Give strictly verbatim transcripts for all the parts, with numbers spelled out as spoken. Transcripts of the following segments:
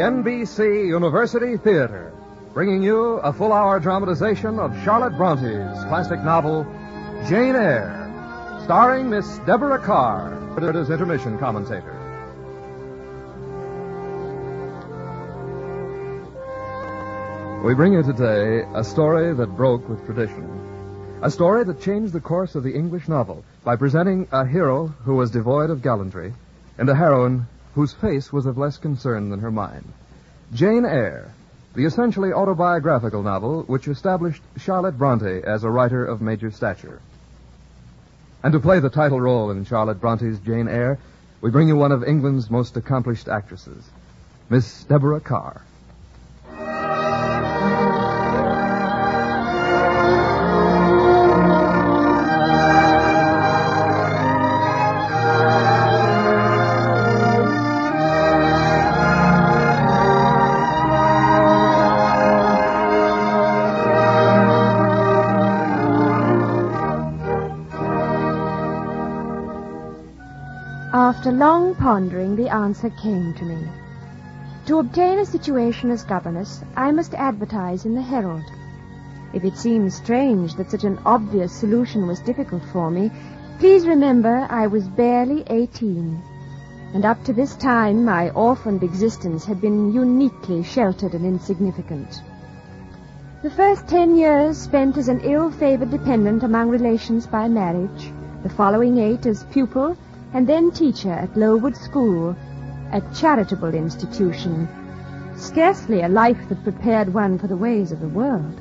N B C University Theater, bringing you a full-hour dramatization of Charlotte Bronte's classic novel, Jane Eyre, starring Miss Deborah Carr as intermission commentator. We bring you today a story that broke with tradition. A story that changed the course of the English novel by presenting a hero who was devoid of gallantry and a heroine whose face was of less concern than her mind. Jane Eyre, the essentially autobiographical novel which established Charlotte Bronte as a writer of major stature. And to play the title role in Charlotte Bronte's Jane Eyre, we bring you one of England's most accomplished actresses, Miss Deborah Carr. After long pondering, the answer came to me. To obtain a situation as governess, I must advertise in the Herald. If it seems strange that such an obvious solution was difficult for me, please remember I was barely eighteen. And up to this time, my orphaned existence had been uniquely sheltered and insignificant. The first ten years spent as an ill-favored dependent among relations by marriage, the following eight as pupil, and then teacher at Lowood School, a charitable institution, scarcely a life that prepared one for the ways of the world.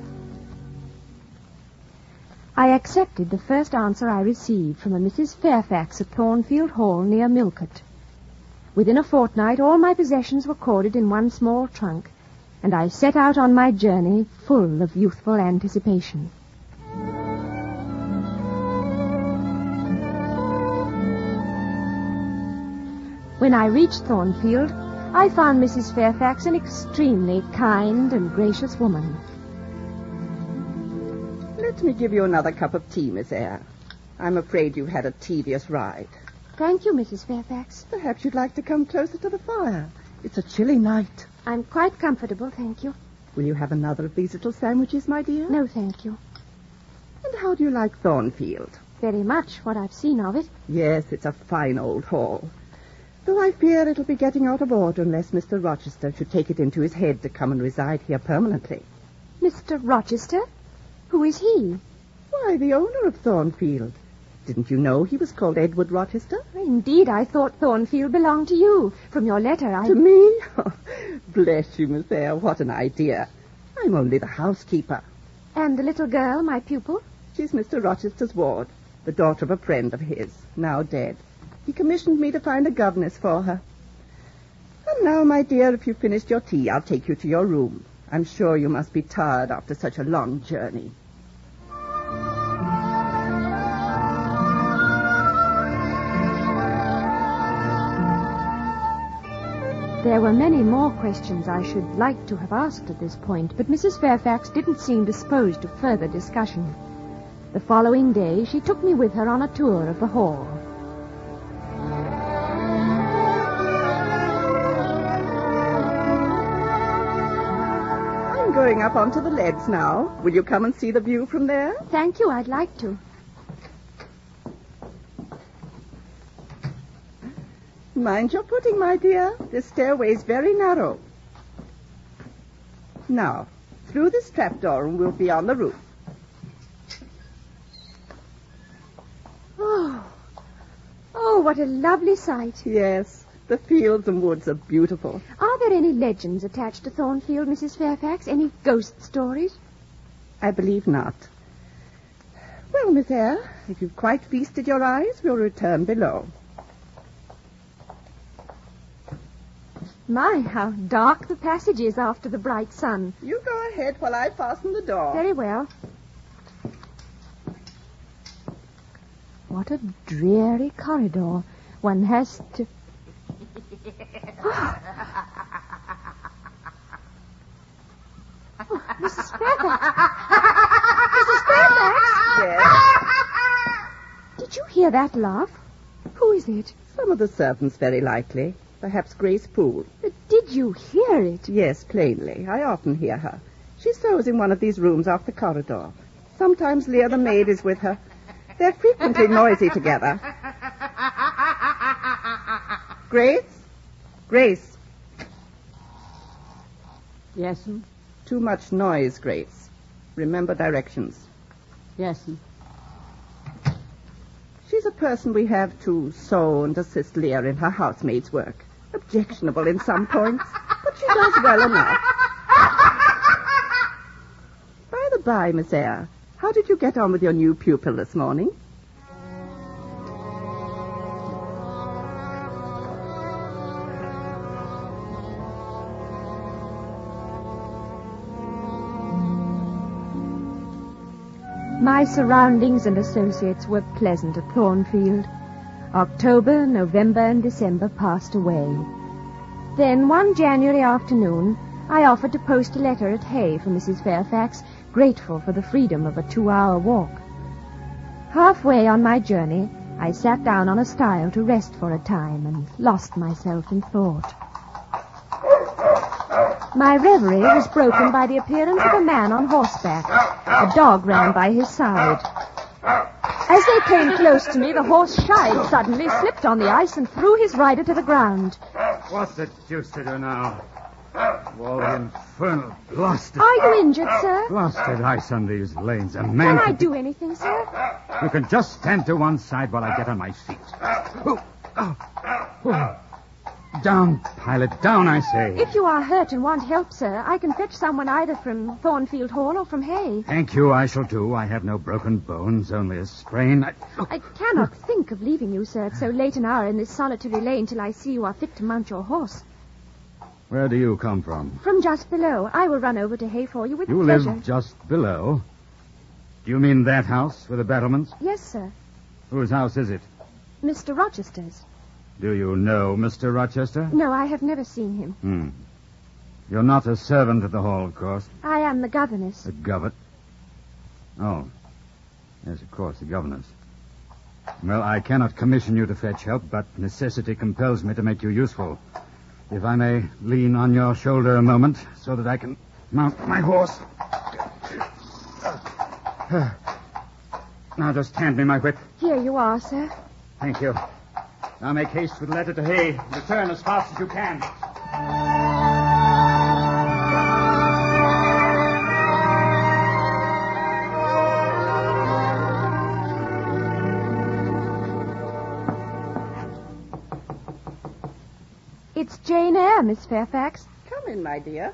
I accepted the first answer I received from a Missus Fairfax at Thornfield Hall near Millcote. Within a fortnight, all my possessions were corded in one small trunk, and I set out on my journey full of youthful anticipation. When I reached Thornfield, I found Missus Fairfax an extremely kind and gracious woman. Let me give you another cup of tea, Miss Eyre. I'm afraid you've had a tedious ride. Thank you, Missus Fairfax. Perhaps you'd like to come closer to the fire. It's a chilly night. I'm quite comfortable, thank you. Will you have another of these little sandwiches, my dear? No, thank you. And how do you like Thornfield? Very much, what I've seen of it. Yes, it's a fine old hall. Though I fear it'll be getting out of order unless Mister Rochester should take it into his head to come and reside here permanently. Mister Rochester? Who is he? Why, the owner of Thornfield. Didn't you know he was called Edward Rochester? Indeed, I thought Thornfield belonged to you. From your letter, I... To me? Oh, bless you, Miss Eyre. What an idea. I'm only the housekeeper. And the little girl, my pupil? She's Mister Rochester's ward, the daughter of a friend of his, now dead. He commissioned me to find a governess for her. And now, my dear, if you've finished your tea, I'll take you to your room. I'm sure you must be tired after such a long journey. There were many more questions I should like to have asked at this point, but Missus Fairfax didn't seem disposed to further discussion. The following day, she took me with her on a tour of the hall. Going up onto the leads now. Will you come and see the view from there? Thank you, I'd like to. Mind your footing, my dear. This stairway's very narrow. Now, through this trapdoor and we'll be on the roof. Oh, oh, what a lovely sight. Yes. The fields and woods are beautiful. Are there any legends attached to Thornfield, Missus Fairfax? Any ghost stories? I believe not. Well, Miss Eyre, if you've quite feasted your eyes, we'll return below. My, how dark the passage is after the bright sun. You go ahead while I fasten the door. Very well. What a dreary corridor. One has to... Oh. Oh, Missus Fairfax. Missus Fairfax? Yes? Did you hear that laugh? Who is it? Some of the servants, very likely. Perhaps Grace Poole. But did Did you hear it? Yes, plainly. I often hear her. She sews in one of these rooms off the corridor. Sometimes Leah the maid is with her. They're frequently noisy together. Grace? Grace. Yes'm. Too much noise, Grace. Remember directions. Yes'm. She's a person we have to sew and assist Leah in her housemaid's work. Objectionable in some points, but she does well enough. By the by, Miss Eyre, how did you get on with your new pupil this morning? My surroundings and associates were pleasant at Thornfield. October, November, and December passed away. Then, one January afternoon, I offered to post a letter at Hay for Missus Fairfax, grateful for the freedom of a two-hour walk. Halfway on my journey, I sat down on a stile to rest for a time and lost myself in thought. My reverie was broken by the appearance of a man on horseback. A dog ran by his side. As they came close to me, the horse shied suddenly, slipped on the ice, and threw his rider to the ground. What's the deuce to do now? All the infernal blasted... Are you injured, sir? Blasted ice on these lanes. A man... Can I could- do anything, sir? You can just stand to one side while I get on my feet. Oh, oh, oh. Down, pilot, down, I say. If you are hurt and want help, sir, I can fetch someone either from Thornfield Hall or from Hay. Thank you, I shall do. I have no broken bones, only a sprain. I... Oh. I cannot think of leaving you, sir, at so late an hour in this solitary lane till I see you are fit to mount your horse. Where do you come from? From just below. I will run over to Hay for you with You pleasure. live just below. Do you mean that house with the battlements? Yes, sir. Whose house is it? Mister Rochester's. Do you know Mister Rochester? No, I have never seen him. Hmm. You're not a servant at the hall, of course. I am the governess. The governor. Oh. Yes, of course, the governess. Well, I cannot commission you to fetch help, but necessity compels me to make you useful. If I may lean on your shoulder a moment so that I can mount my horse. Now just hand me my whip. Here you are, sir. Thank you. Now make haste with the letter to Hay. Return as fast as you can. It's Jane Eyre, Miss Fairfax. Come in, my dear.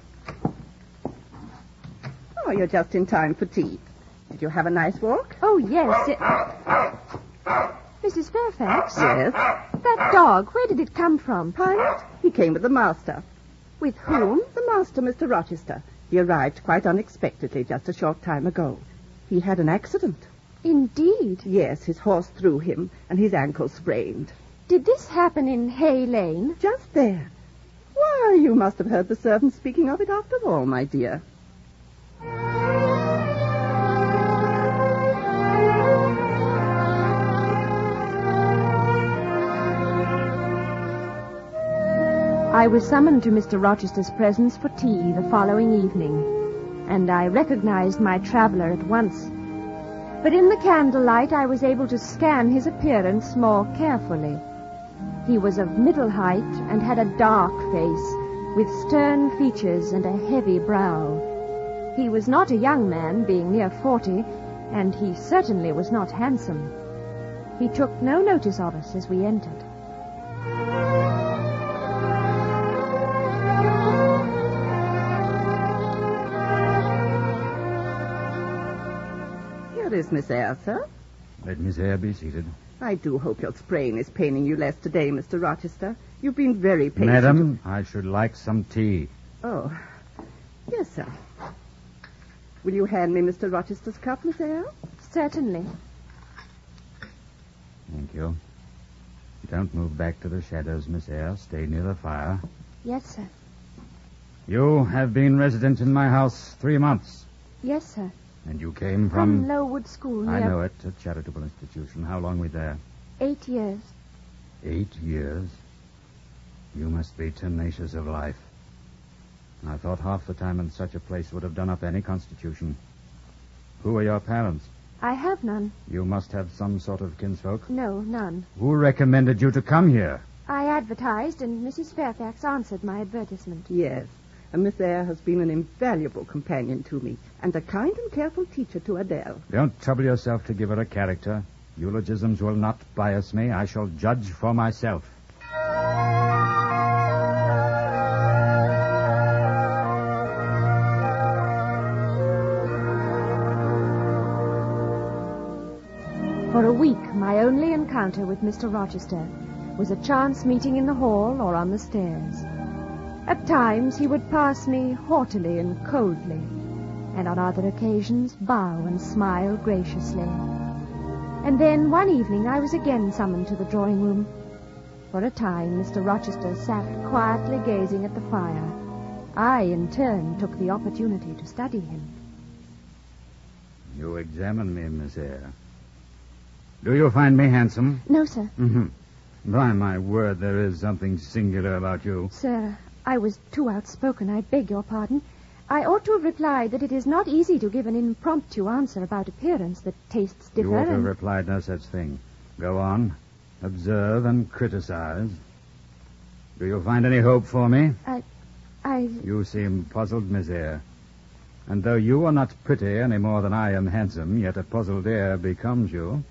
Oh, you're just in time for tea. Did you have a nice walk? Oh, yes. It... Missus Fairfax? Yes. That dog, where did it come from? Pilot? He came with the master. With whom? The master, Mister Rochester. He arrived quite unexpectedly just a short time ago. He had an accident. Indeed. Yes, his horse threw him, and his ankle sprained. Did this happen in Hay Lane? Just there. Why, you must have heard the servant speaking of it after all, my dear. I was summoned to Mister Rochester's presence for tea the following evening, and I recognized my traveler at once. But in the candlelight I was able to scan his appearance more carefully. He was of middle height and had a dark face, with stern features and a heavy brow. He was not a young man, being near forty, and he certainly was not handsome. He took no notice of us as we entered. Here is Miss Eyre, sir. Let Miss Eyre be seated. I do hope your sprain is paining you less today, Mister Rochester. You've been very patient. Madam, I should like some tea. Oh. Yes, sir. Will you hand me Mister Rochester's cup, Miss Eyre? Certainly. Thank you. Don't move back to the shadows, Miss Eyre. Stay near the fire. Yes, sir. You have been resident in my house three months. Yes, sir. And you came From from... Lowood School, near... I know it, a charitable institution. How long were you there? Eight years. Eight years. You must be tenacious of life. I thought half the time in such a place would have done up any constitution. Who are your parents? I have none. You must have some sort of kinsfolk. No, none. Who recommended you to come here? I advertised, and Missus Fairfax answered my advertisement. Yes, and Miss Eyre has been an invaluable companion to me, and a kind and careful teacher to Adele. Don't trouble yourself to give her a character. Eulogisms will not bias me. I shall judge for myself. For a week, my only encounter with Mister Rochester was a chance meeting in the hall or on the stairs. At times, he would pass me haughtily and coldly, and on other occasions bow and smile graciously. And then, one evening, I was again summoned to the drawing room. For a time, Mister Rochester sat quietly gazing at the fire. I, in turn, took the opportunity to study him. You examine me, Miss Eyre. Do you find me handsome? No, sir. Mm-hmm. By my word, there is something singular about you. Sir, I was too outspoken. I beg your pardon. I ought to have replied that it is not easy to give an impromptu answer about appearance, that tastes differ. You ought to have and... replied no such thing. Go on. Observe and criticize. Do you find any hope for me? I... I... You seem puzzled, Miss Eyre. And though you are not pretty any more than I am handsome, yet a puzzled air becomes you.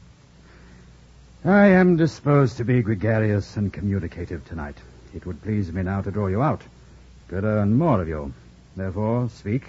I am disposed to be gregarious and communicative tonight. It would please me now to draw you out, to learn more of you. Therefore, speak.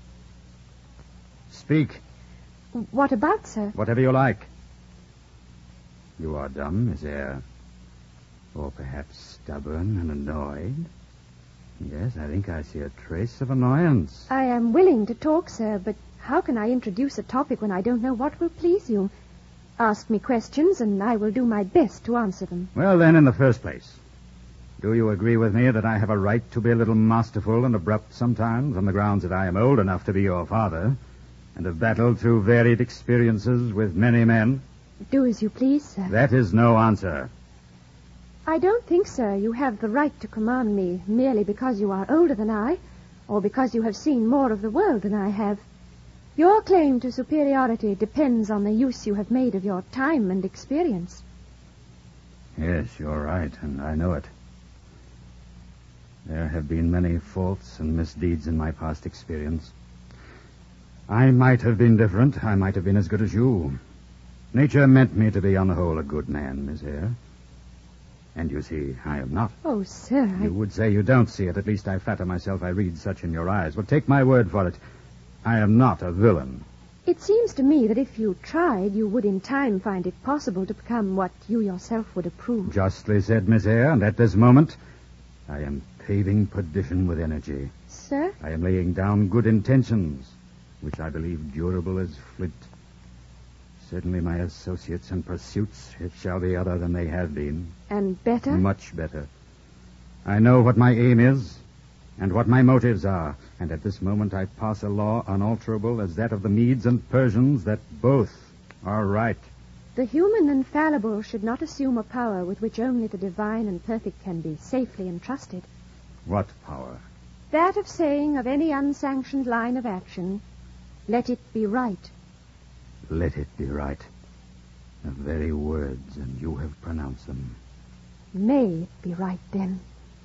Speak. What about, sir? Whatever you like. You are dumb, Miss Eyre. Or perhaps stubborn and annoyed. Yes, I think I see a trace of annoyance. I am willing to talk, sir, but how can I introduce a topic when I don't know what will please you? Ask me questions, and I will do my best to answer them. Well, then, in the first place, do you agree with me that I have a right to be a little masterful and abrupt sometimes on the grounds that I am old enough to be your father and have battled through varied experiences with many men? Do as you please, sir. That is no answer. I don't think, sir, you have the right to command me merely because you are older than I, or because you have seen more of the world than I have. Your claim to superiority depends on the use you have made of your time and experience. Yes, you're right, and I know it. There have been many faults and misdeeds in my past experience. I might have been different. I might have been as good as you. Nature meant me to be, on the whole, a good man, Miss Eyre. And you see, I am not. Oh, sir, I... You would say you don't see it. At least I flatter myself I read such in your eyes. Well, take my word for it. I am not a villain. It seems to me that if you tried, you would in time find it possible to become what you yourself would approve. Justly said, Miss Eyre, and at this moment, I am paving perdition with energy. Sir? I am laying down good intentions, which I believe durable as flint. Certainly my associates and pursuits, it shall be other than they have been. And better? Much better. I know what my aim is and what my motives are, and at this moment I pass a law unalterable as that of the Medes and Persians that both are right. The human and fallible should not assume a power with which only the divine and perfect can be safely entrusted. What power? That of saying of any unsanctioned line of action, let it be right. Let it be right. The very words, and you have pronounced them. May it be right, then.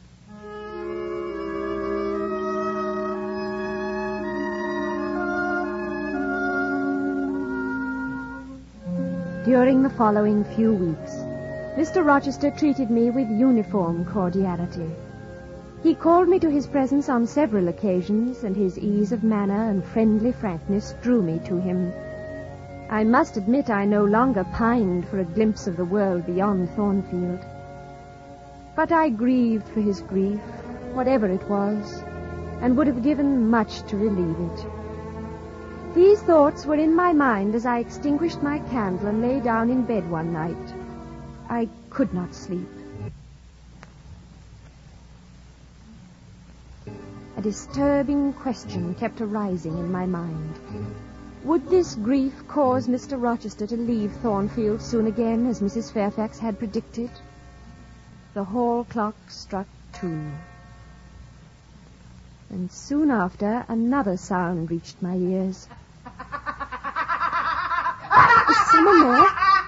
During the following few weeks, Mister Rochester treated me with uniform cordiality. He called me to his presence on several occasions, and his ease of manner and friendly frankness drew me to him. I must admit I no longer pined for a glimpse of the world beyond Thornfield. But I grieved for his grief, whatever it was, and would have given much to relieve it. These thoughts were in my mind as I extinguished my candle and lay down in bed one night. I could not sleep. A disturbing question kept arising in my mind. Would this grief cause Mister Rochester to leave Thornfield soon again, as Missus Fairfax had predicted? the hall clock struck two. And soon after, another sound reached my ears. Is someone there?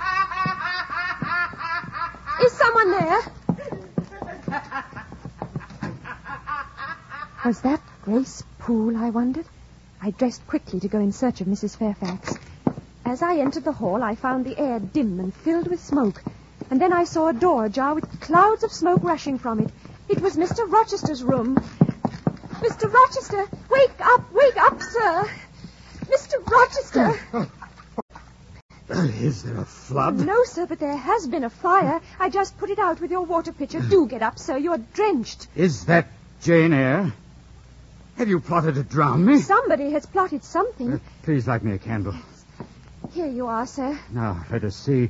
Is someone there? Was that Grace Poole, I wondered? I dressed quickly to go in search of Missus Fairfax. As I entered the hall, I found the air dim and filled with smoke. And then I saw a door ajar with clouds of smoke rushing from it. It was Mister Rochester's room. Mister Rochester, wake up, wake up, sir. Mister Rochester. Oh, oh. Is there a flood? No, sir, but there has been a fire. I just put it out with your water pitcher. Do get up, sir. You're drenched. Is that Jane Eyre? Have you plotted to drown me? Somebody has plotted something. Uh, please light me a candle. Here you are, sir. Now, let us see.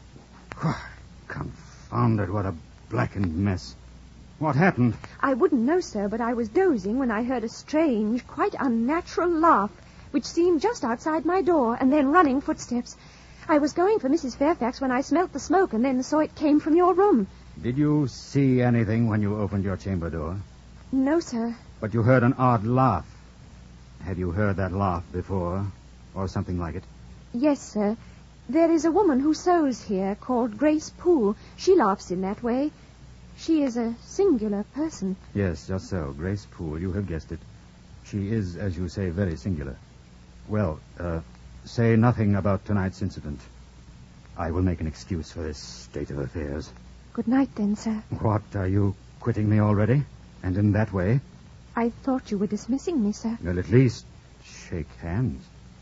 Confound it, what a blackened mess. What happened? I wouldn't know, sir, but I was dozing when I heard a strange, quite unnatural laugh, which seemed just outside my door, and then running footsteps. I was going for Missus Fairfax when I smelt the smoke and then saw it came from your room. Did you see anything when you opened your chamber door? No, sir. But you heard an odd laugh. Had you heard that laugh before, or something like it? Yes, sir. There is a woman who sews here called Grace Poole. She laughs in that way. She is a singular person. Yes, just so. Grace Poole, you have guessed it. She is, as you say, very singular. Well, uh, say nothing about tonight's incident. I will make an excuse for this state of affairs. Good night, then, sir. What, are you quitting me already? And in that way? I thought you were dismissing me, sir. Well, at least shake hands.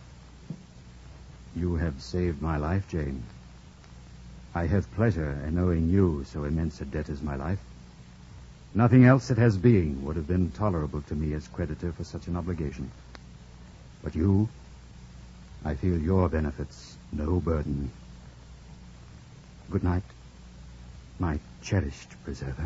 You have saved my life, Jane. I have pleasure in owing you so immense a debt as my life. Nothing else that has being would have been tolerable to me as creditor for such an obligation. But you, I feel your benefits no burden. Good night, my cherished preserver.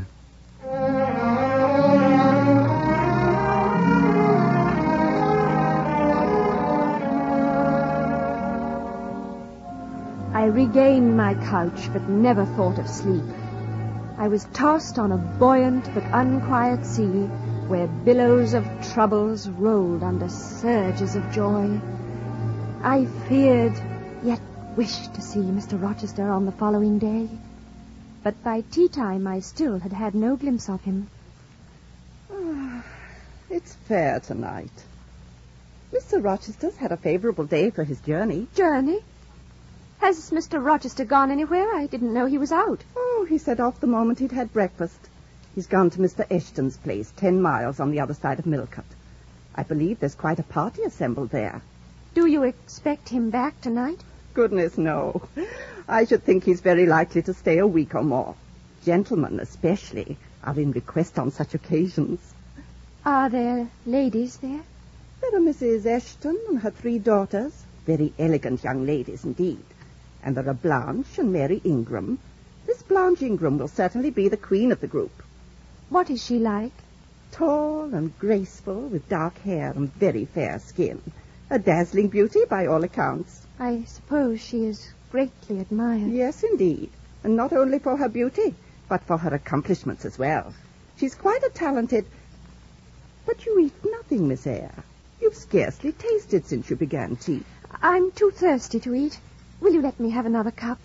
I regained my couch, but never thought of sleep. I was tossed on a buoyant but unquiet sea, where billows of troubles rolled under surges of joy. I feared, yet wished to see Mister Rochester on the following day. But by tea-time I still had had no glimpse of him. Oh, it's fair tonight. Mister Rochester's had a favorable day for his journey. Journey? Has Mister Rochester gone anywhere? I didn't know he was out. Oh, he set off the moment he'd had breakfast. He's gone to Mister Eshton's place, ten miles on the other side of Millcote. I believe there's quite a party assembled there. Do you expect him back tonight? Goodness, no. I should think he's very likely to stay a week or more. Gentlemen, especially, are in request on such occasions. Are there ladies there? There are Missus Eshton and her three daughters, very elegant young ladies indeed. And there are Blanche and Mary Ingram. This Blanche Ingram will certainly be the queen of the group. What is she like? Tall and graceful, with dark hair and very fair skin. A dazzling beauty by all accounts. I suppose she is greatly admired. Yes, indeed. And not only for her beauty, but for her accomplishments as well. She's quite a talented... But you eat nothing, Miss Eyre. You've scarcely tasted since you began tea. I'm too thirsty to eat. Will you let me have another cup?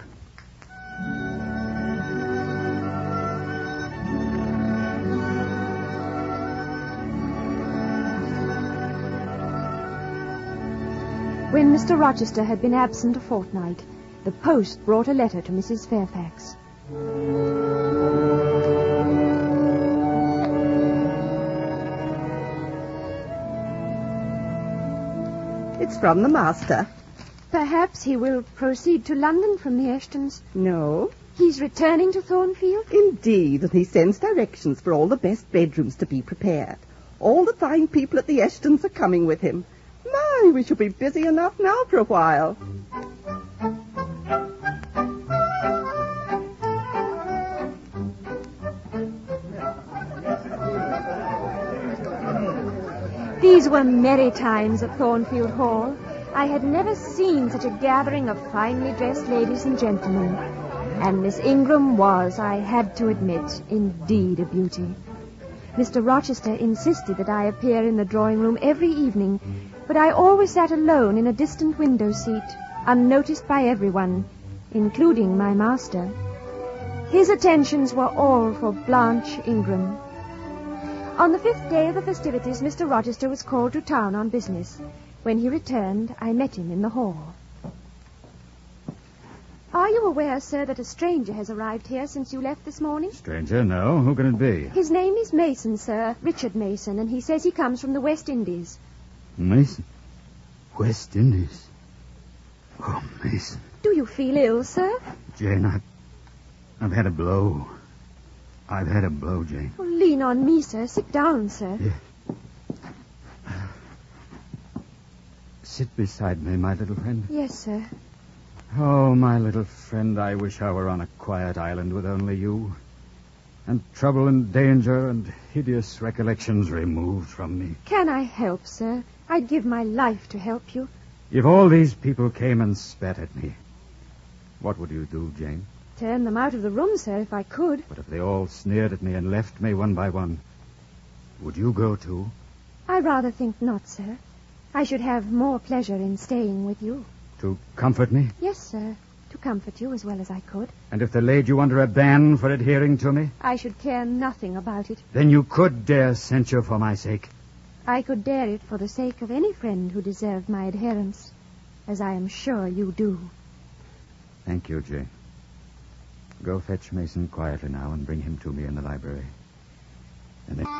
When Mister Rochester had been absent a fortnight, the post brought a letter to Missus Fairfax. It's from the master. Perhaps he will proceed to London from the Eshtons. No. He's returning to Thornfield? Indeed, and he sends directions for all the best bedrooms to be prepared. All the fine people at the Eshtons are coming with him. My, we shall be busy enough now for a while. These were merry times at Thornfield Hall. I had never seen such a gathering of finely dressed ladies and gentlemen. And Miss Ingram was, I had to admit, indeed a beauty. Mister Rochester insisted that I appear in the drawing room every evening, but I always sat alone in a distant window seat, unnoticed by everyone, including my master. His attentions were all for Blanche Ingram. On the fifth day of the festivities, Mister Rochester was called to town on business. When he returned, I met him in the hall. Are you aware, sir, that a stranger has arrived here since you left this morning? Stranger? No. Who can it be? His name is Mason, sir. Richard Mason, and he says he comes from the West Indies. Mason? West Indies? Oh, Mason. Do you feel ill, sir? Jane, I've, I've had a blow. I've had a blow, Jane. Oh, lean on me, sir. Sit down, sir. Yeah. Sit beside me, my little friend. Yes, sir. Oh, my little friend, I wish I were on a quiet island with only you. And trouble and danger and hideous recollections removed from me. Can I help, sir? I'd give my life to help you. If all these people came and spat at me, what would you do, Jane? Turn them out of the room, sir, if I could. But if they all sneered at me and left me one by one, would you go too? I rather think not, sir. I should have more pleasure in staying with you. To comfort me? Yes, sir. To comfort you as well as I could. And if they laid you under a ban for adhering to me? I should care nothing about it. Then you could dare censure for my sake? I could dare it for the sake of any friend who deserved my adherence, as I am sure you do. Thank you, Jane. Go fetch Mason quietly now and bring him to me in the library. And then...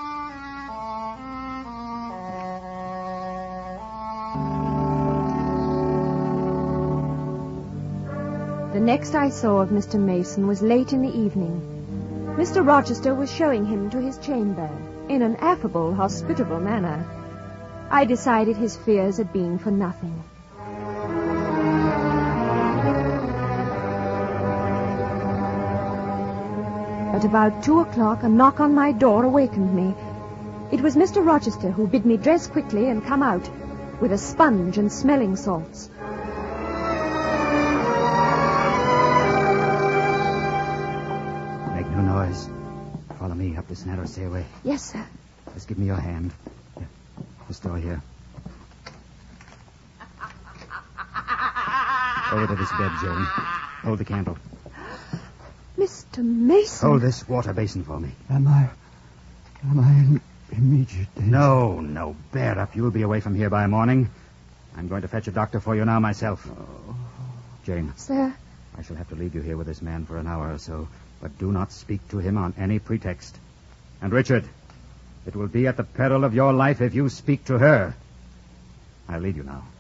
The next I saw of Mister Mason was late in the evening. Mister Rochester was showing him to his chamber in an affable, hospitable manner. I decided his fears had been for nothing. At about two o'clock, a knock on my door awakened me. It was Mister Rochester who bid me dress quickly and come out with a sponge and smelling salts. No noise. Follow me up this narrow stairway. Yes, sir. Just give me your hand. Here, this door here. Over to this bed, Jane. Hold the candle. Mister Mason. Hold this water basin for me. Am I... Am I in immediate danger? No, no. Bear up. You'll be away from here by morning. I'm going to fetch a doctor for you now myself. Oh. Jane. Sir. I shall have to leave you here with this man for an hour or so. But do not speak to him on any pretext. And, Richard, it will be at the peril of your life if you speak to her. I'll leave you now.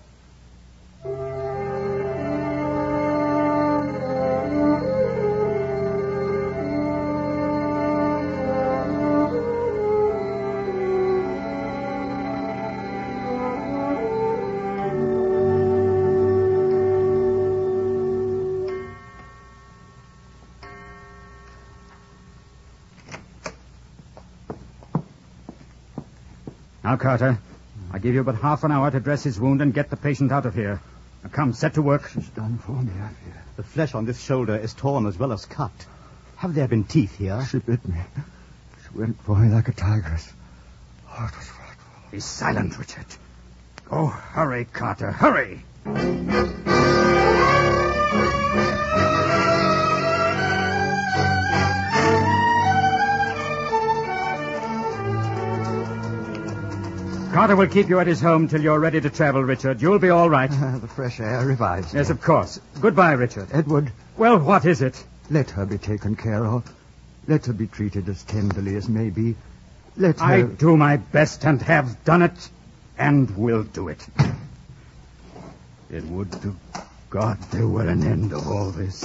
Now, Carter, I give you but half an hour to dress his wound and get the patient out of here. Now, come, set to work. She's done for me, I fear. The flesh on this shoulder is torn as well as cut. Have there been teeth here? She bit me. She went for me like a tigress. Oh, it was frightful. Be silent, Richard. Go, hurry, Carter, hurry! Carter will keep you at his home till you're ready to travel, Richard. You'll be all right. Uh, the fresh air revives me. Yes, of course. Goodbye, Richard. Edward. Well, what is it? Let her be taken care of. Let her be treated as tenderly as may be. Let her... I do my best and have done it, and will do it. It would to God there were an end of all this.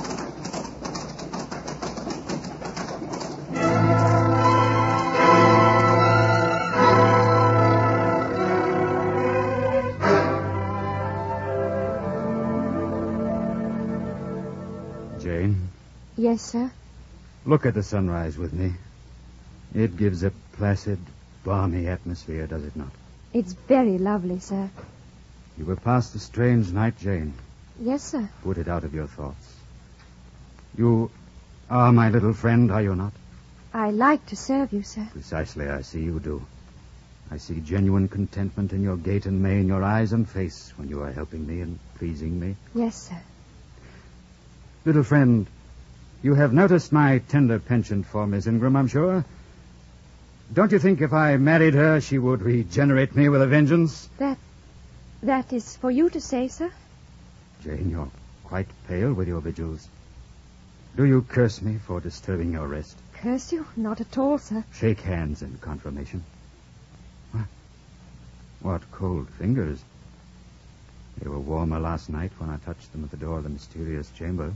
Jane? Yes, sir? Look at the sunrise with me. It gives a placid, balmy atmosphere, does it not? It's very lovely, sir. You were past a strange night, Jane. Yes, sir. Put it out of your thoughts. You are my little friend, are you not? I like to serve you, sir. Precisely, I see you do. I see genuine contentment in your gait and may in your eyes and face when you are helping me and pleasing me. Yes, sir. Little friend, you have noticed my tender penchant for Miss Ingram, I'm sure. Don't you think if I married her, she would regenerate me with a vengeance? That... that is for you to say, sir? Jane, you're quite pale with your vigils. Do you curse me for disturbing your rest? Curse you? Not at all, sir. Shake hands in confirmation. What? What cold fingers. They were warmer last night when I touched them at the door of the mysterious chamber.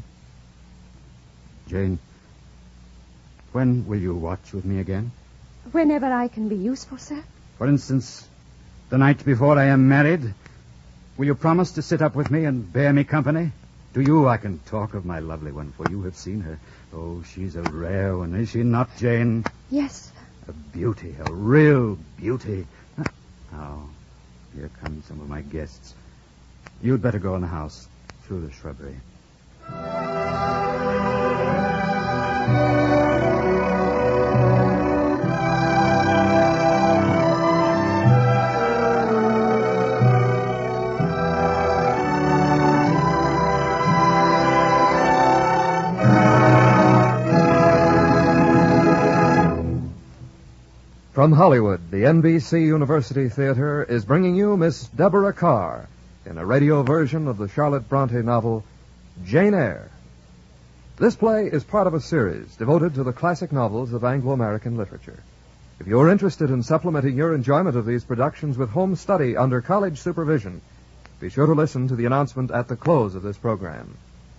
Jane, when will you watch with me again? Whenever I can be useful, sir. For instance, the night before I am married, will you promise to sit up with me and bear me company? To you I can talk of my lovely one, for you have seen her. Oh, she's a rare one, is she not, Jane? Yes, sir. A beauty, a real beauty. Oh, here come some of my guests. You'd better go in the house, through the shrubbery. From Hollywood, the N B C University Theater is bringing you Miss Deborah Carr in a radio version of the Charlotte Bronte novel, Jane Eyre. This play is part of a series devoted to the classic novels of Anglo-American literature. If you're interested in supplementing your enjoyment of these productions with home study under college supervision, be sure to listen to the announcement at the close of this program.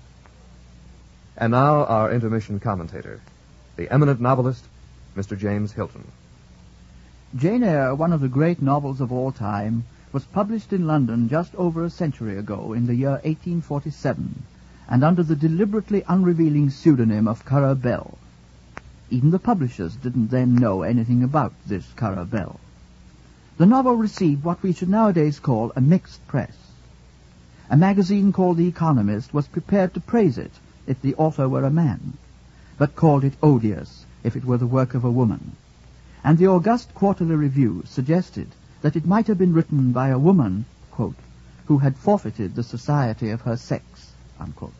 And now our intermission commentator, the eminent novelist, Mister James Hilton. Jane Eyre, one of the great novels of all time, was published in London just over a century ago in the year eighteen forty-seven, and under the deliberately unrevealing pseudonym of Currer Bell. Even the publishers didn't then know anything about this Currer Bell. The novel received what we should nowadays call a mixed press. A magazine called The Economist was prepared to praise it if the author were a man, but called it odious if it were the work of a woman. And the august Quarterly Review suggested that it might have been written by a woman, quote, who had forfeited the society of her sex, unquote.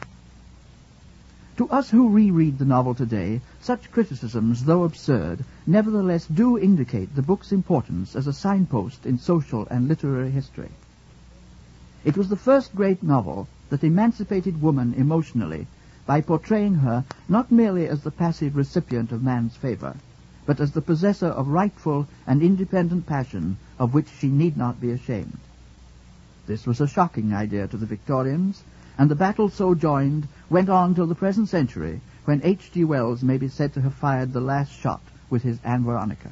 To us who reread the novel today, such criticisms, though absurd, nevertheless do indicate the book's importance as a signpost in social and literary history. It was the first great novel that emancipated woman emotionally by portraying her not merely as the passive recipient of man's favor, but as the possessor of rightful and independent passion of which she need not be ashamed. This was a shocking idea to the Victorians, and the battle so joined went on till the present century, when H G Wells may be said to have fired the last shot with his Anne Veronica.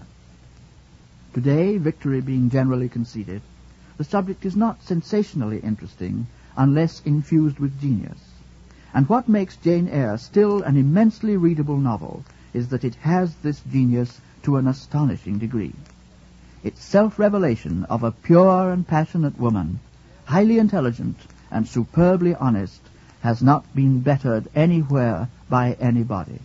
Today, victory being generally conceded, the subject is not sensationally interesting unless infused with genius. And what makes Jane Eyre still an immensely readable novel is that it has this genius to an astonishing degree. Its self-revelation of a pure and passionate woman, highly intelligent and superbly honest, has not been bettered anywhere by anybody.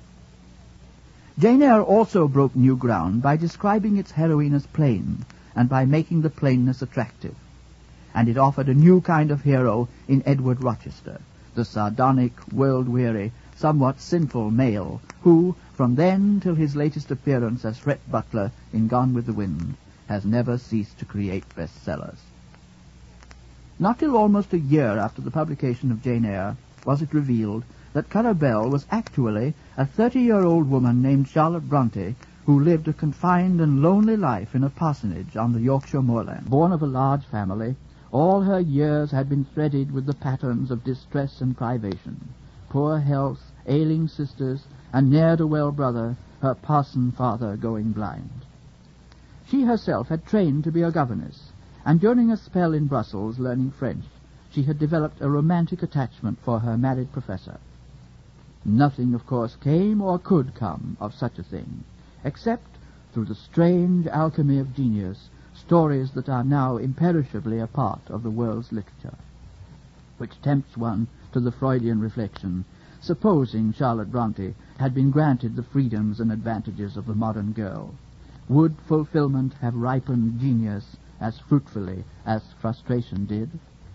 Jane Eyre also broke new ground by describing its heroine as plain and by making the plainness attractive. And it offered a new kind of hero in Edward Rochester, the sardonic, world-weary, somewhat sinful male who, from then till his latest appearance as Fret Butler in Gone with the Wind, has never ceased to create bestsellers. Not till almost a year after the publication of Jane Eyre was it revealed that Currer Bell was actually a thirty-year-old woman named Charlotte Bronte, who lived a confined and lonely life in a parsonage on the Yorkshire moorland. Born of a large family, all her years had been threaded with the patterns of distress and privation. Poor health, ailing sisters, and ne'er-do-well brother, her parson father going blind. She herself had trained to be a governess, and during a spell in Brussels learning French, she had developed a romantic attachment for her married professor. Nothing, of course, came or could come of such a thing, except, through the strange alchemy of genius, stories that are now imperishably a part of the world's literature, which tempts one to the Freudian reflection supposing Charlotte Bronte had been granted the freedoms and advantages of the modern girl. Would fulfillment have ripened genius as fruitfully as frustration did?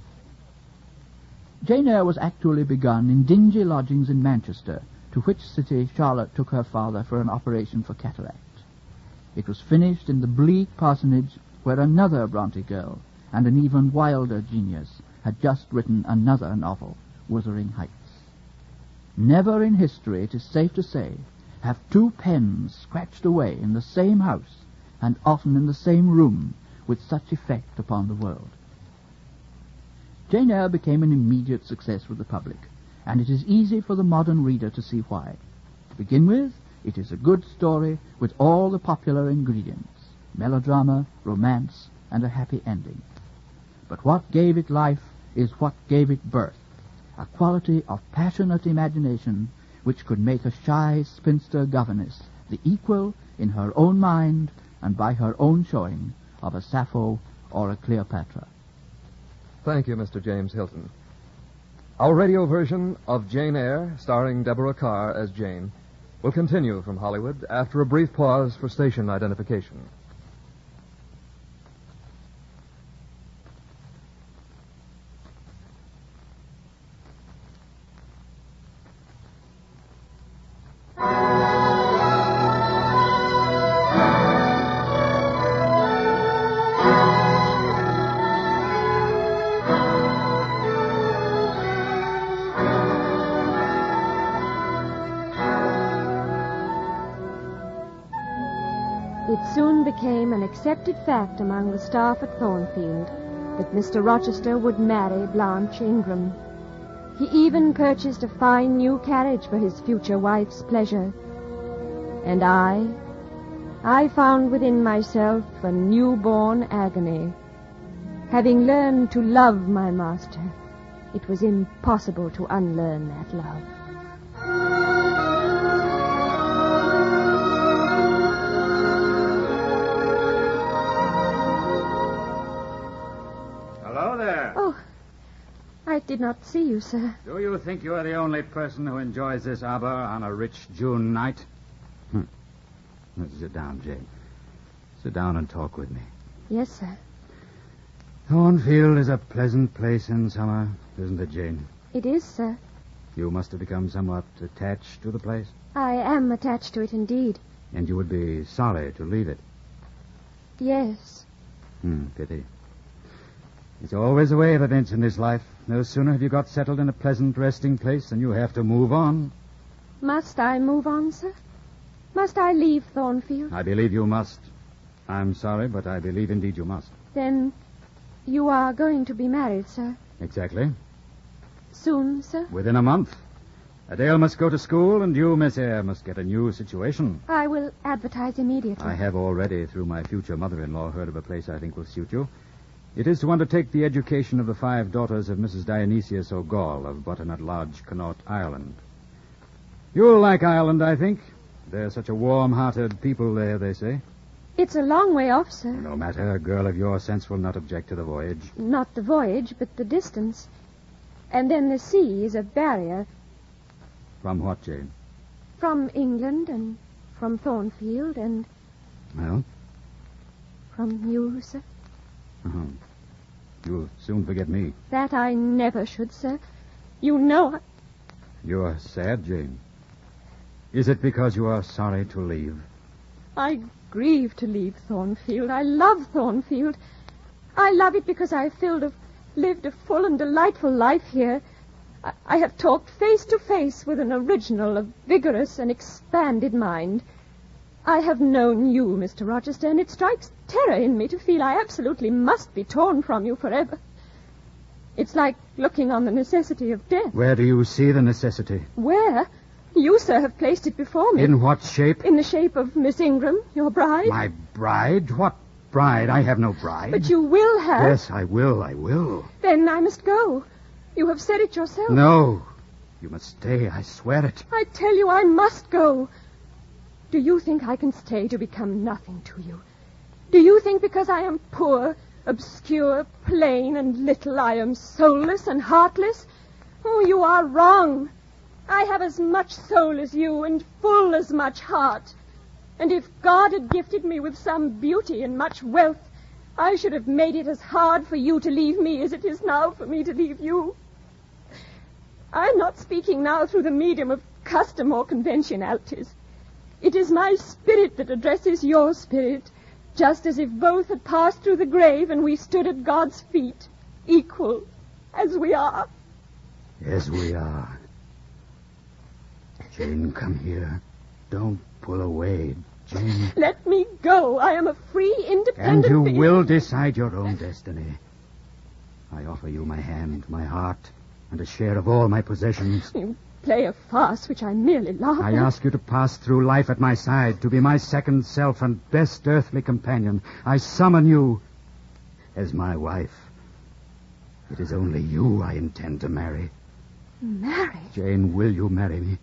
Jane Eyre was actually begun in dingy lodgings in Manchester, to which city Charlotte took her father for an operation for cataract. It was finished in the bleak parsonage where another Bronte girl, and an even wilder genius, had just written another novel, Wuthering Heights. Never in history, it is safe to say, have two pens scratched away in the same house, and often in the same room, with such effect upon the world. Jane Eyre became an immediate success with the public, and it is easy for the modern reader to see why. To begin with, it is a good story with all the popular ingredients: melodrama, romance, and a happy ending. But what gave it life is what gave it birth, a quality of passionate imagination which could make a shy spinster governess the equal, in her own mind and by her own showing, of a Sappho or a Cleopatra. Thank you, Mister James Hilton. Our radio version of Jane Eyre, starring Deborah Carr as Jane, will continue from Hollywood after a brief pause for station identification. It soon became an accepted fact among the staff at Thornfield that Mister Rochester would marry Blanche Ingram. He even purchased a fine new carriage for his future wife's pleasure. And I, I found within myself a newborn agony. Having learned to love my master, it was impossible to unlearn that love. I did not see you, sir. Do you think you are the only person who enjoys this arbor on a rich June night? Hm. Let's sit down, Jane. Sit down and talk with me. Yes, sir. Thornfield is a pleasant place in summer, isn't it, Jane? It is, sir. You must have become somewhat attached to the place? I am attached to it, indeed. And you would be sorry to leave it? Yes. Hmm, pity. It's always the way of events in this life. No sooner have you got settled in a pleasant resting place than you have to move on. Must I move on, sir? Must I leave Thornfield? I believe you must. I'm sorry, but I believe indeed you must. Then you are going to be married, sir? Exactly. Soon, sir? Within a month. Adele must go to school, and you, Miss Eyre, must get a new situation. I will advertise immediately. I have already, through my future mother-in-law, heard of a place I think will suit you. It is to undertake the education of the five daughters of Missus Dionysius O'Gall of Butternut Lodge, Connaught, Ireland. You'll like Ireland, I think. They're such a warm-hearted people there, they say. It's a long way off, sir. No matter. A girl of your sense will not object to the voyage. Not the voyage, but the distance. And then the sea is a barrier. From what, Jane? From England and from Thornfield and... Well? From you, sir. Uh-huh. You'll soon forget me. That I never should, sir. You know I... You're sad, Jane. Is it because you are sorry to leave? I grieve to leave Thornfield. I love Thornfield. I love it because I have filled a, lived a full and delightful life here. I, I have talked face to face with an original, a vigorous and expanded mind. I have known you, Mister Rochester, and it strikes terror in me to feel I absolutely must be torn from you forever. It's like looking on the necessity of death. Where do you see the necessity? Where? You, sir, have placed it before me. In what shape? In the shape of Miss Ingram, your bride. My bride? What bride? I have no bride. But you will have. Yes, I will, I will. Then I must go. You have said it yourself. No. You must stay, I swear it. I tell you I must go. Do you think I can stay to become nothing to you? Do you think because I am poor, obscure, plain, and little, I am soulless and heartless? Oh, you are wrong. I have as much soul as you and full as much heart. And if God had gifted me with some beauty and much wealth, I should have made it as hard for you to leave me as it is now for me to leave you. I'm not speaking now through the medium of custom or conventionalities. It is my spirit that addresses your spirit, just as if both had passed through the grave and we stood at God's feet, equal as we are. As we are. Jane, come here. Don't pull away, Jane. Let me go. I am a free, independent... And you being. will decide your own destiny. I offer you my hand, my heart, and a share of all my possessions. You play a farce which I merely laugh at. I ask you to pass through life at my side, to be my second self and best earthly companion. I summon you as my wife. It is only you I intend to marry. Marry? Jane, will you marry me?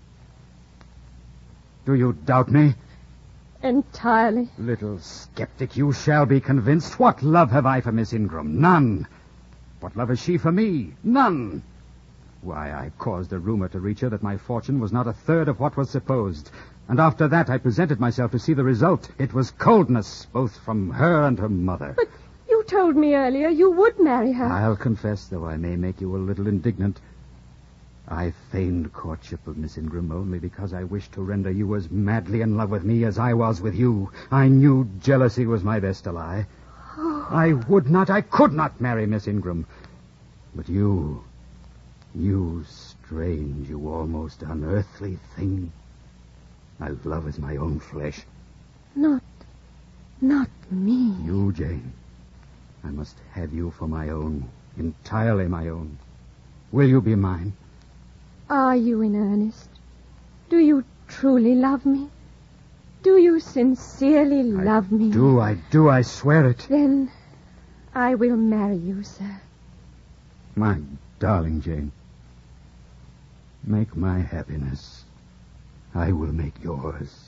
Do you doubt me? Entirely. Little skeptic, you shall be convinced. What love have I for Miss Ingram? None. What love has she for me? None. Why, I caused a rumor to reach her that my fortune was not a third of what was supposed. And after that, I presented myself to see the result. It was coldness, both from her and her mother. But you told me earlier you would marry her. I'll confess, though I may make you a little indignant, I feigned courtship of Miss Ingram only because I wished to render you as madly in love with me as I was with you. I knew jealousy was my best ally. Oh. I would not, I could not marry Miss Ingram. But you, you strange, you almost unearthly thing, I love as my own flesh. Not, not me. You, Jane. I must have you for my own, entirely my own. Will you be mine? Are you in earnest? Do you truly love me? Do you sincerely I love me? do, I do, I swear it. Then I will marry you, sir. My darling Jane, make my happiness. I will make yours.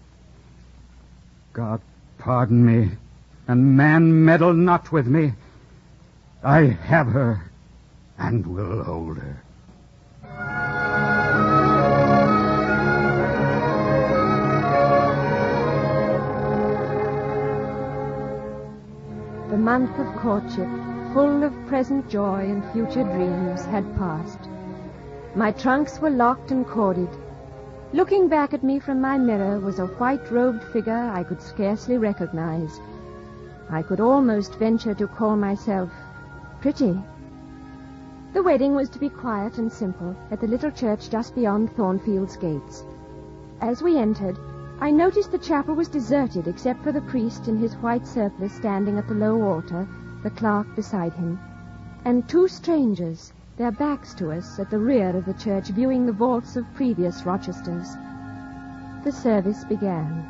God pardon me, and man meddle not with me. I have her, and will hold her. The month of courtship, full of present joy and future dreams, had passed. My trunks were locked and corded. Looking back at me from my mirror was a white-robed figure I could scarcely recognize. I could almost venture to call myself pretty. The wedding was to be quiet and simple at the little church just beyond Thornfield's gates. As we entered, I noticed the chapel was deserted except for the priest in his white surplice standing at the low altar, the clerk beside him, and two strangers, their backs to us, at the rear of the church viewing the vaults of previous Rochesters. The service began.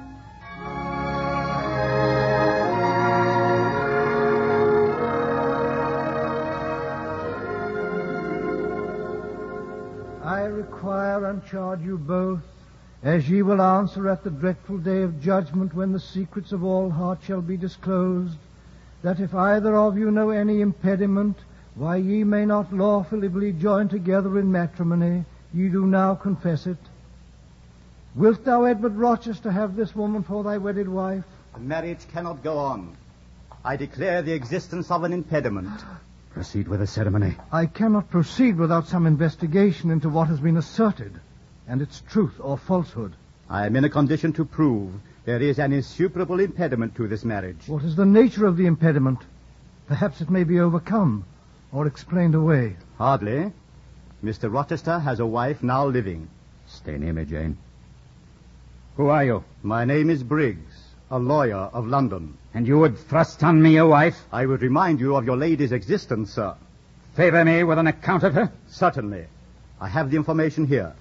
I require and charge you both, as ye will answer at the dreadful day of judgment when the secrets of all hearts shall be disclosed, that if either of you know any impediment, why ye may not lawfully be joined together in matrimony, ye do now confess it. Wilt thou, Edward Rochester, have this woman for thy wedded wife? The marriage cannot go on. I declare the existence of an impediment. Proceed with the ceremony. I cannot proceed without some investigation into what has been asserted, and its truth or falsehood. I am in a condition to prove there is an insuperable impediment to this marriage. What is the nature of the impediment? Perhaps it may be overcome or explained away. Hardly. Mister Rochester has a wife now living. Stay near me, Jane. Who are you? My name is Briggs, a lawyer of London. And you would thrust on me a wife? I would remind you of your lady's existence, sir. Favor me with an account of her? Certainly. I have the information here.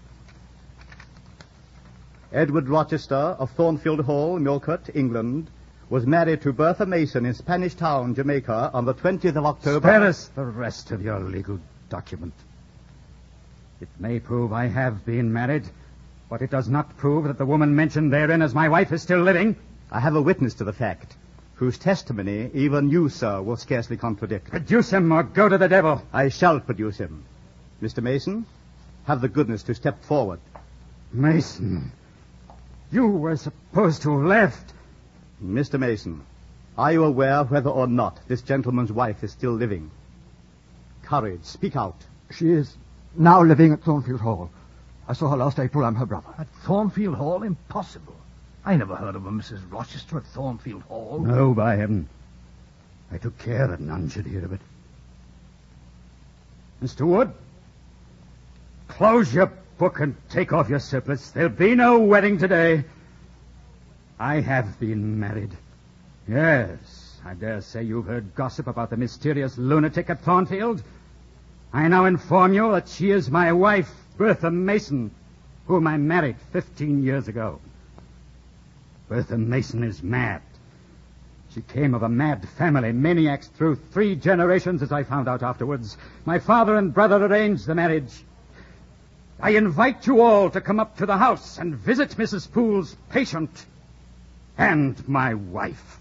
Edward Rochester of Thornfield Hall, Millcote, England, was married to Bertha Mason in Spanish Town, Jamaica, on the twentieth of October... Spare us the rest of your legal document. It may prove I have been married, but it does not prove that the woman mentioned therein as my wife is still living. I have a witness to the fact, whose testimony even you, sir, will scarcely contradict. Produce him or go to the devil. I shall produce him. Mister Mason, have the goodness to step forward. Mason, you were supposed to have left. Mister Mason, are you aware whether or not this gentleman's wife is still living? Courage, speak out. She is now living at Thornfield Hall. I saw her last April. I'm her brother. At Thornfield Hall? Impossible. I never heard of a Missus Rochester at Thornfield Hall. No, by heaven. I took care that none should hear of it. Mister Wood, close your book and take off your surplice. There'll be no wedding today. I have been married. Yes, I dare say you've heard gossip about the mysterious lunatic at Thornfield. I now inform you that she is my wife, Bertha Mason, whom I married fifteen years ago. Bertha Mason is mad. She came of a mad family, maniacs through three generations, as I found out afterwards. My father and brother arranged the marriage. I invite you all to come up to the house and visit Missus Poole's patient and my wife.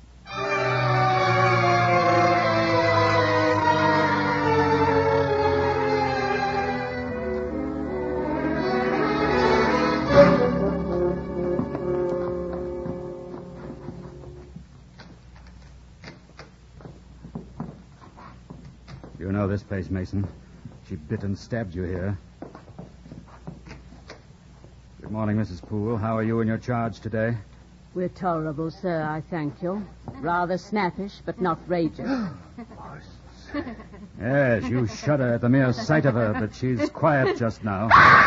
You know this place, Mason. She bit and stabbed you here. Good morning, Missus Poole. How are you in your charge today? We're tolerable, sir, I thank you. Rather snappish, but not rageous. Yes, you shudder at the mere sight of her, but she's quiet just now.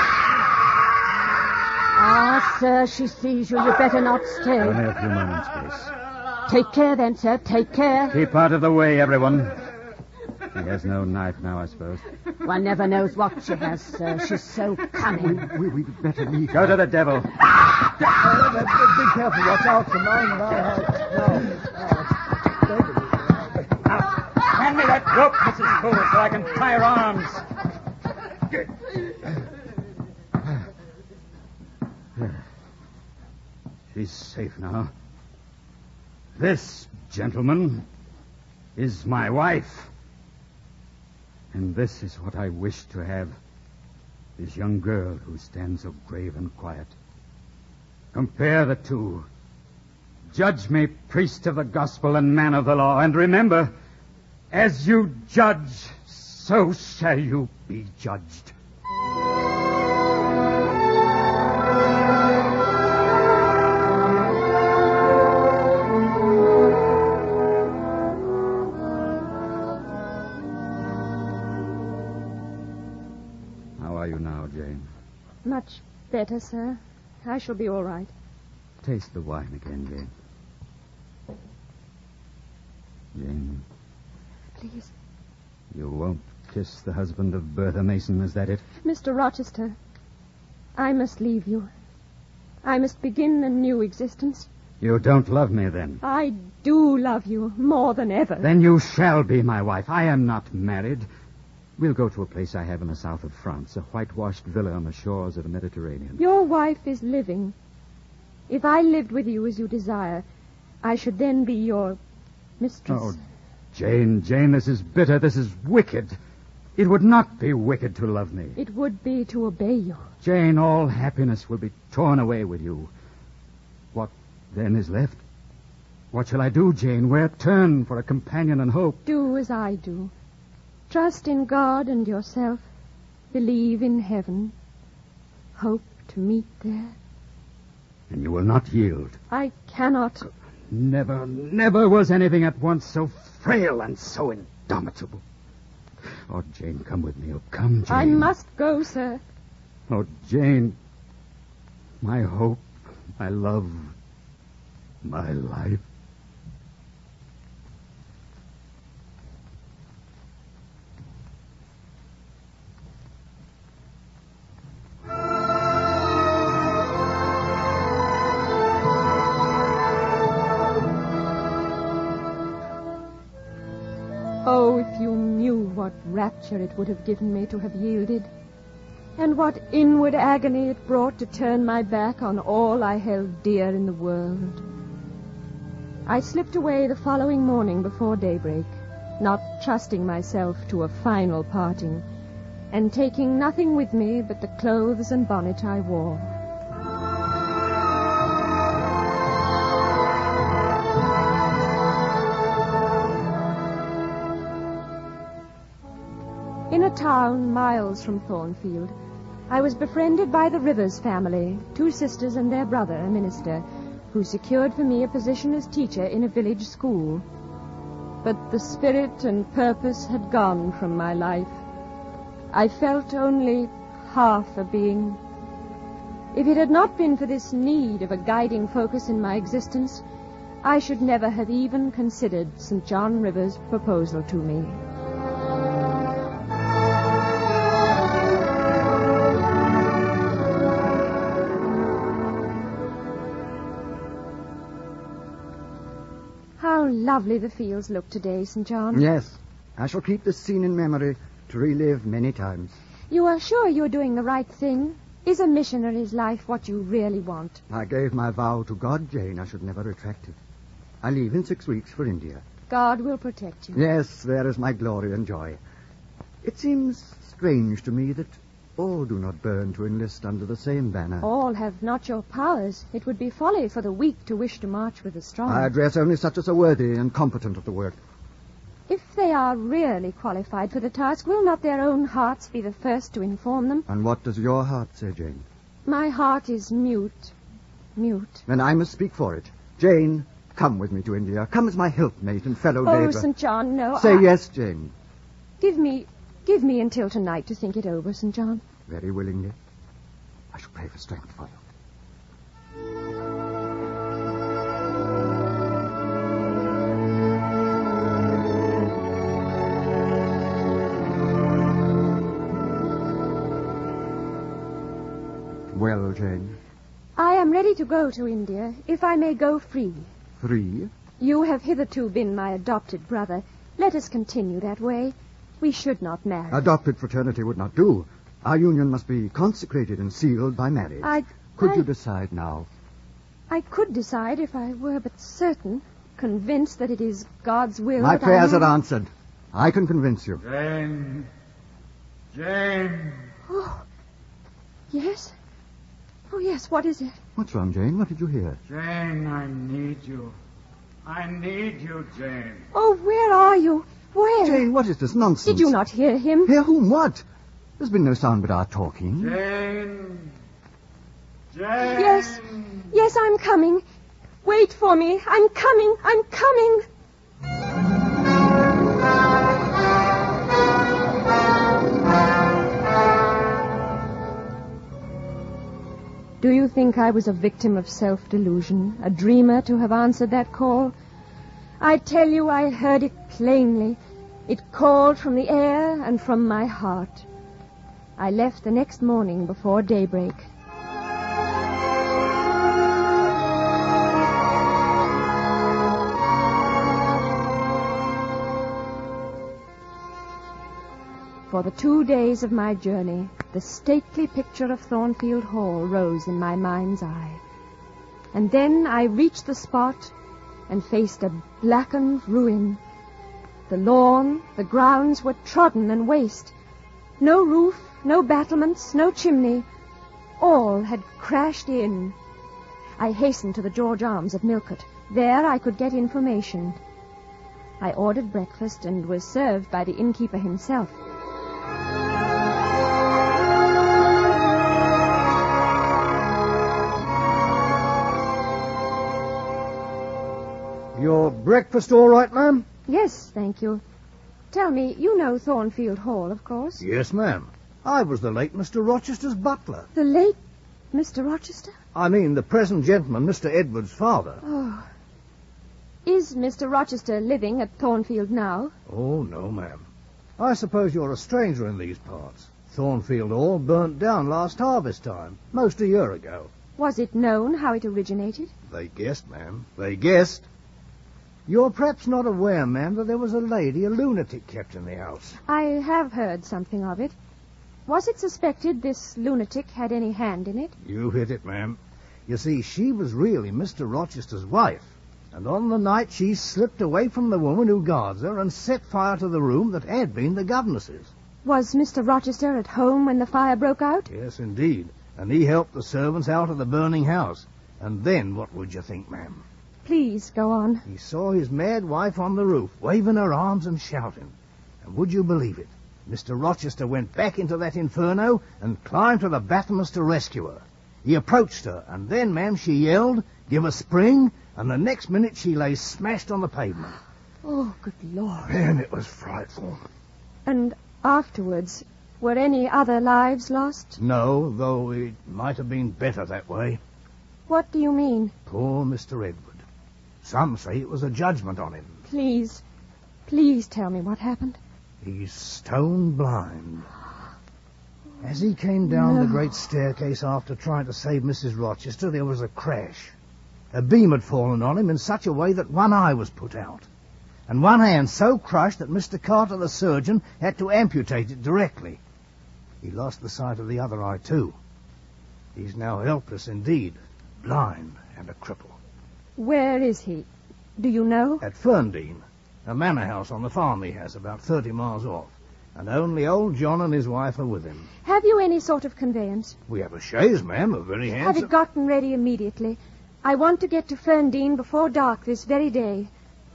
Ah, sir, she sees you. You'd better not stay. Only a few moments, please. Take care, then, sir. Take care. Keep out of the way, everyone. She has no knife now, I suppose. One never knows what she has, sir. She's so cunning. We, we, we'd better leave. Go to the devil. Uh, be careful. Watch out for mine. And I'll Now, hand me that rope, Missus Poole, so I can tie her arms. She's safe now. This, gentlemen, is my wife. And this is what I wish to have. This young girl who stands so grave and quiet. Compare the two. Judge me, priest of the gospel and man of the law. And remember, as you judge, so shall you be judged. Much better, sir. I shall be all right. Taste the wine again, Jane. Jane. Please. You won't kiss the husband of Bertha Mason, is that it? Mister Rochester, I must leave you. I must begin a new existence. You don't love me, then? I do love you more than ever. Then you shall be my wife. I am not married. We'll go to a place I have in the south of France, a whitewashed villa on the shores of the Mediterranean. Your wife is living. If I lived with you as you desire, I should then be your mistress. Oh, Jane, Jane, this is bitter. This is wicked. It would not be wicked to love me. It would be to obey you. Jane, all happiness will be torn away with you. What then is left? What shall I do, Jane? Where turn for a companion and hope? Do as I do. Trust in God and yourself. Believe in heaven. Hope to meet there. And you will not yield. I cannot. Never, never was anything at once so frail and so indomitable. Oh, Jane, come with me. Oh, come, Jane. I must go, sir. Oh, Jane. My hope, my love, my life. Oh, if you knew what rapture it would have given me to have yielded, and what inward agony it brought to turn my back on all I held dear in the world. I slipped away the following morning before daybreak, not trusting myself to a final parting, and taking nothing with me but the clothes and bonnet I wore. In a town miles from Thornfield, I was befriended by the Rivers family, two sisters and their brother, a minister, who secured for me a position as teacher in a village school. But the spirit and purpose had gone from my life. I felt only half a being. If it had not been for this need of a guiding focus in my existence, I should never have even considered Saint John Rivers' proposal to me. How lovely the fields look today, Saint John. Yes, I shall keep this scene in memory to relive many times. You are sure you're doing the right thing? Is a missionary's life what you really want? I gave my vow to God, Jane. I should never retract it. I leave in six weeks for India. God will protect you. Yes, there is my glory and joy. It seems strange to me that all do not burn to enlist under the same banner. All have not your powers. It would be folly for the weak to wish to march with the strong. I address only such as are worthy and competent of the work. If they are really qualified for the task, will not their own hearts be the first to inform them? And what does your heart say, Jane? My heart is mute. Mute. Then I must speak for it. Jane, come with me to India. Come as my helpmate and fellow Oh, laborer. Saint John, no. Say I... yes, Jane. Give me... Give me until tonight to think it over, Saint John. Very willingly. I shall pray for strength for you. Well, Jane? I am ready to go to India, if I may go free. Free? You have hitherto been my adopted brother. Let us continue that way. We should not marry. Adopted fraternity would not do. Our union must be consecrated and sealed by marriage. I... Could I, you decide now? I could decide if I were but certain, convinced that it is God's will. My that prayers I are answered. I can convince you. Jane. Jane. Oh, yes? Oh, yes, what is it? What's wrong, Jane? What did you hear? Jane, I need you. I need you, Jane. Oh, where are you? Where? Jane, what is this nonsense? Did you not hear him? Hear whom? What? There's been no sound but our talking. Jane. Jane. Yes. Yes, I'm coming. Wait for me. I'm coming. I'm coming. Do you think I was a victim of self-delusion, a dreamer to have answered that call? I tell you, I heard it plainly. It called from the air and from my heart. I left the next morning before daybreak. For the two days of my journey, the stately picture of Thornfield Hall rose in my mind's eye. And then I reached the spot and faced a blackened ruin. The lawn, the grounds were trodden and waste. No roof, no battlements, no chimney. All had crashed in. I hastened to the George Arms of Millcote. There I could get information. I ordered breakfast and was served by the innkeeper himself. Your breakfast all right, ma'am? Yes, thank you. Tell me, you know Thornfield Hall, of course? Yes, ma'am. I was the late Mister Rochester's butler. The late Mister Rochester? I mean, the present gentleman, Mister Edward's father. Oh. Is Mister Rochester living at Thornfield now? Oh, no, ma'am. I suppose you're a stranger in these parts. Thornfield Hall burnt down last harvest time, most a year ago. Was it known how it originated? They guessed, ma'am. They guessed. You're perhaps not aware, ma'am, that there was a lady, a lunatic, kept in the house. I have heard something of it. Was it suspected this lunatic had any hand in it? You hit it, ma'am. You see, she was really Mister Rochester's wife. And on the night she slipped away from the woman who guards her and set fire to the room that had been the governess's. Was Mister Rochester at home when the fire broke out? Yes, indeed. And he helped the servants out of the burning house. And then what would you think, ma'am? Please, go on. He saw his mad wife on the roof, waving her arms and shouting. And would you believe it? Mister Rochester went back into that inferno and climbed to the battlements to rescue her. He approached her, and then, ma'am, she yelled, give a spring, and the next minute she lay smashed on the pavement. Oh, good Lord. Man, it was frightful. And afterwards, were any other lives lost? No, though it might have been better that way. What do you mean? Poor Mister Edward. Some say it was a judgment on him. Please, please tell me what happened. He's stone blind. As he came down No. the great staircase after trying to save Missus Rochester, there was a crash. A beam had fallen on him in such a way that one eye was put out, and one hand so crushed that Mister Carter, the surgeon, had to amputate it directly. He lost the sight of the other eye, too. He's now helpless indeed, blind and a cripple. Where is he? Do you know? At Ferndean, a manor house on the farm he has, about thirty miles off. And only old John and his wife are with him. Have you any sort of conveyance? We have a chaise, ma'am, a very Have handsome... it gotten ready immediately. I want to get to Ferndean before dark this very day.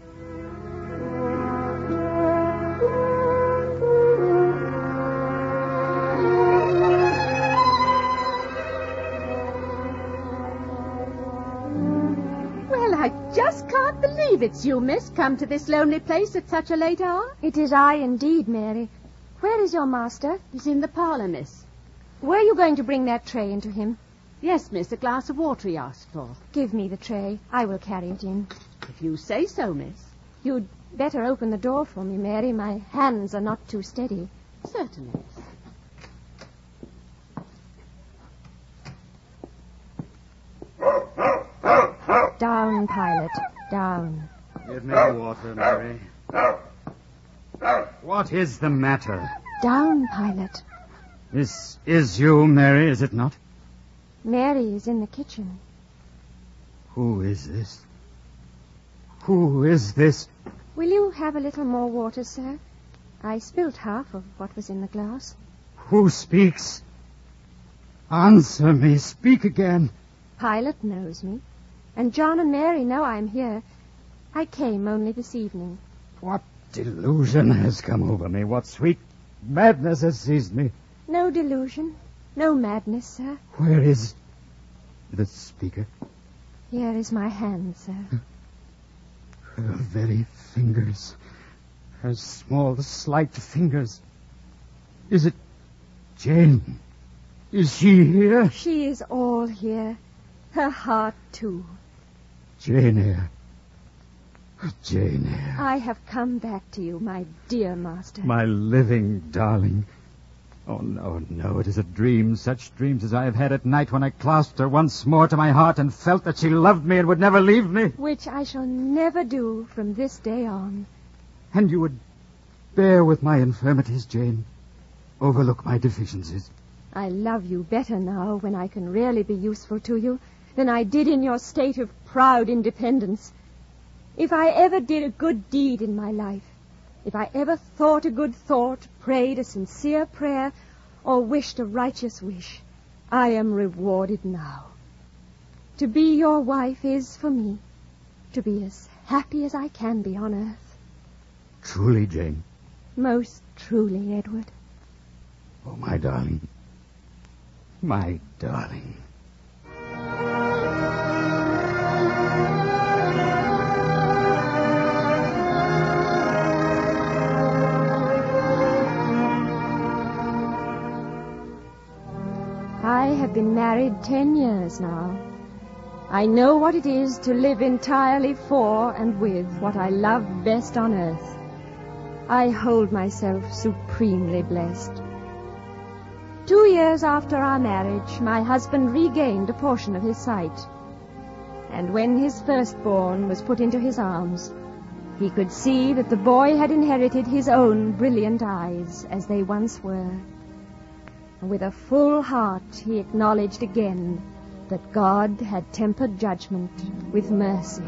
Well, I just can't believe it's you, miss, come to this lonely place at such a late hour. It is I indeed, Mary. Where is your master? He's in the parlour, miss. Were you going to bring that tray into him? Yes, miss, a glass of water he asked for. Give me the tray. I will carry it in. If you say so, miss. You'd better open the door for me, Mary. My hands are not too steady. Certainly, miss. Down, Pilot. Down. Give me the water, Mary. What is the matter? Down, Pilot. This is you, Mary, is it not? Mary is in the kitchen. Who is this? Who is this? Will you have a little more water, sir? I spilt half of what was in the glass. Who speaks? Answer me. Speak again. Pilot knows me. And John and Mary know I'm here. I came only this evening. What delusion has come over me? What sweet madness has seized me? No delusion. No madness, sir. Where is the speaker? Here is my hand, sir. Her very fingers. Her small, slight fingers. Is it Jane? Is she here? She is all here. Her heart, too. Jane Eyre. Jane Eyre. I have come back to you, my dear master. My living darling. Oh, no, no, it is a dream, such dreams as I have had at night when I clasped her once more to my heart and felt that she loved me and would never leave me. Which I shall never do from this day on. And you would bear with my infirmities, Jane. Overlook my deficiencies. I love you better now when I can really be useful to you than I did in your state of proud independence. If I ever did a good deed in my life, if I ever thought a good thought, prayed a sincere prayer, or wished a righteous wish, I am rewarded now. To be your wife is, for me, to be as happy as I can be on earth. Truly, Jane? Most truly, Edward. Oh, my darling. My darling. I have been married ten years now. I know what it is to live entirely for and with what I love best on earth. I hold myself supremely blessed. Two years after our marriage, my husband regained a portion of his sight. And when his firstborn was put into his arms, he could see that the boy had inherited his own brilliant eyes as they once were. And with a full heart he acknowledged again that God had tempered judgment with mercy.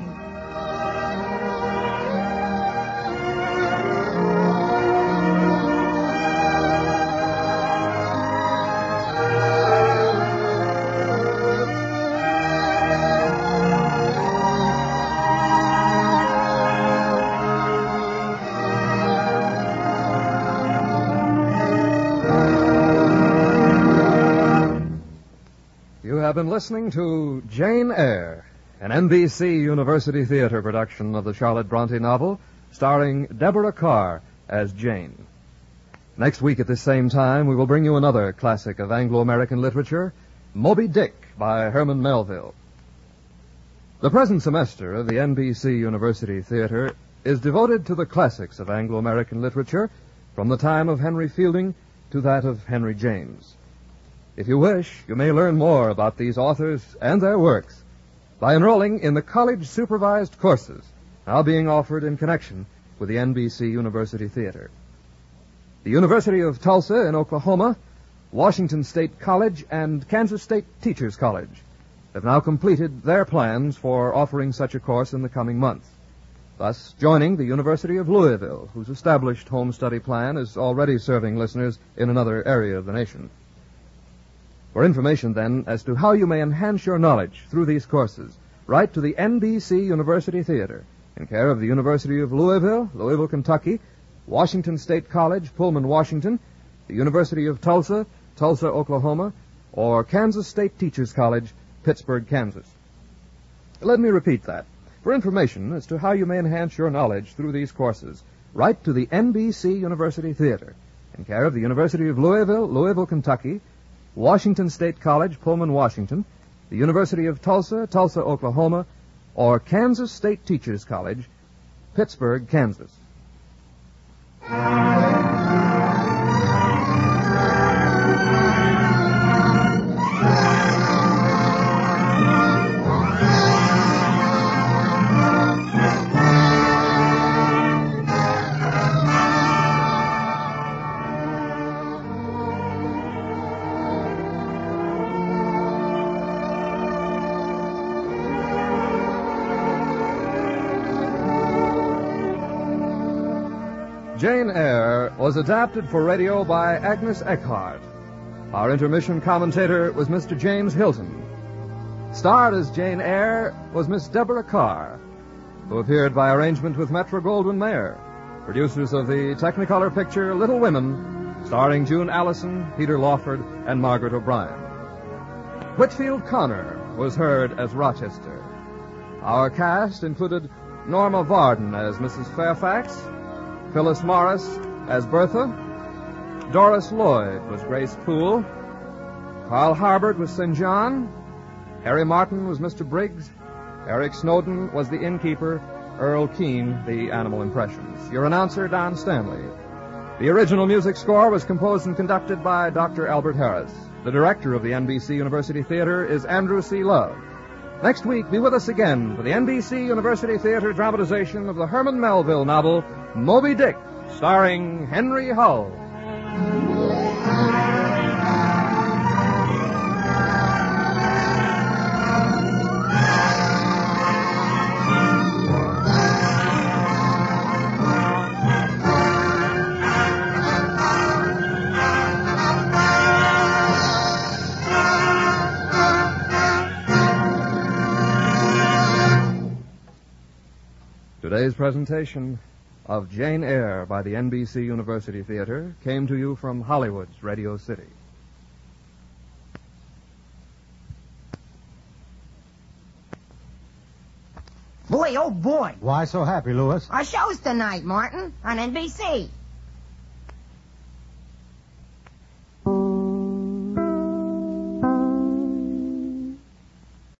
been listening to Jane Eyre, an N B C University Theater production of the Charlotte Bronte novel, starring Deborah Carr as Jane. Next week at this same time, we will bring you another classic of Anglo-American literature, Moby Dick by Herman Melville. The present semester of the N B C University Theater is devoted to the classics of Anglo-American literature from the time of Henry Fielding to that of Henry James. If you wish, you may learn more about these authors and their works by enrolling in the college-supervised courses now being offered in connection with the N B C University Theater. The University of Tulsa in Oklahoma, Washington State College, and Kansas State Teachers College have now completed their plans for offering such a course in the coming months, thus joining the University of Louisville, whose established home study plan is already serving listeners in another area of the nation. For information, then, as to how you may enhance your knowledge through these courses, write to the N B C University Theater in care of the University of Louisville, Louisville, Kentucky, Washington State College, Pullman, Washington, the University of Tulsa, Tulsa, Oklahoma, or Kansas State Teachers College, Pittsburgh, Kansas. Let me repeat that. For information as to how you may enhance your knowledge through these courses, write to the N B C University Theater in care of the University of Louisville, Louisville, Kentucky, Washington State College, Pullman, Washington, the University of Tulsa, Tulsa, Oklahoma, or Kansas State Teachers College, Pittsburgh, Kansas. Jane Eyre was adapted for radio by Agnes Eckhart. Our intermission commentator was Mister James Hilton. Starred as Jane Eyre was Miss Deborah Carr, who appeared by arrangement with Metro-Goldwyn-Mayer, producers of the Technicolor picture Little Women, starring June Allison, Peter Lawford, and Margaret O'Brien. Whitfield Connor was heard as Rochester. Our cast included Norma Varden as Missus Fairfax, Phyllis Morris as Bertha, Doris Lloyd was Grace Poole, Carl Harbert was Saint John, Harry Martin was Mister Briggs, Eric Snowden was the innkeeper, Earl Keane the animal impressions. Your announcer, Don Stanley. The original music score was composed and conducted by Doctor Albert Harris. The director of the N B C University Theater is Andrew C. Love. Next week, be with us again for the N B C University Theater dramatization of the Herman Melville novel, Moby Dick, starring Henry Hull. Today's presentation of Jane Eyre by the N B C University Theater came to you from Hollywood's Radio City. Boy, oh boy. Why so happy, Louis? Our show's tonight, Martin, on N B C.